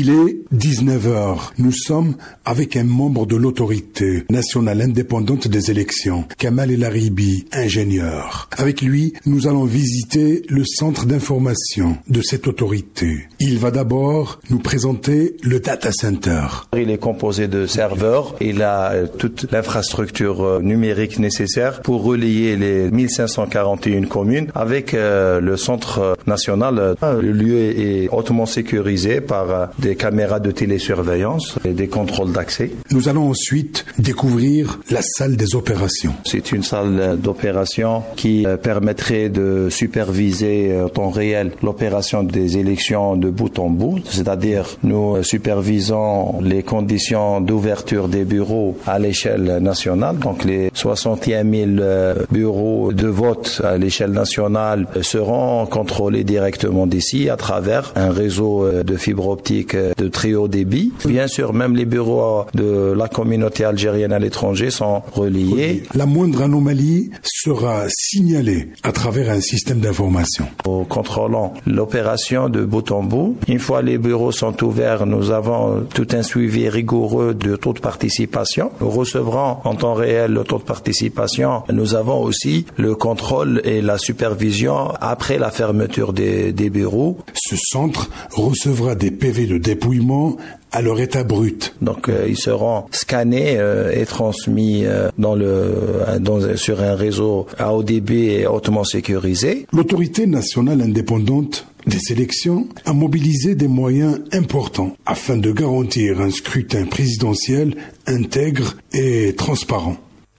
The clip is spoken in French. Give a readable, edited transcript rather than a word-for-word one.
Il est 19h. Nous sommes avec un membre de l'autorité nationale indépendante des élections, Kamal El Aribi, ingénieur. Avec lui, nous allons visiter le centre d'information de cette autorité. Il va d'abord nous présenter le data center. Il est composé de serveurs. Il a toute l'infrastructure numérique nécessaire pour relayer les 1541 communes avec le centre national. Le lieu est hautement sécurisé par des caméras de télésurveillance et des contrôles d'accès. Nous allons ensuite découvrir la salle des opérations. C'est une salle d'opération qui permettrait de superviser en temps réel l'opération des élections de bout en bout, c'est-à-dire nous supervisons les conditions d'ouverture des bureaux à l'échelle nationale. Donc les 61 000 bureaux de vote à l'échelle nationale seront contrôlés directement d'ici à travers un réseau de fibre optique de très haut débit. Bien sûr, même les bureaux de la communauté algérienne à l'étranger sont reliés. La moindre anomalie sera signalée à travers un système d'information. Nous contrôlons l'opération de bout en bout. Une fois les bureaux sont ouverts, nous avons tout un suivi rigoureux de taux de participation. Nous recevrons en temps réel le taux de participation. Nous avons aussi le contrôle et la supervision après la fermeture des bureaux. Ce centre recevra des PV de dépouillement à leur état brut. Donc ils seront scannés et transmis sur un réseau à haut débit et hautement sécurisé. L'autorité nationale indépendante des élections a mobilisé des moyens importants afin de garantir un scrutin présidentiel intègre et transparent.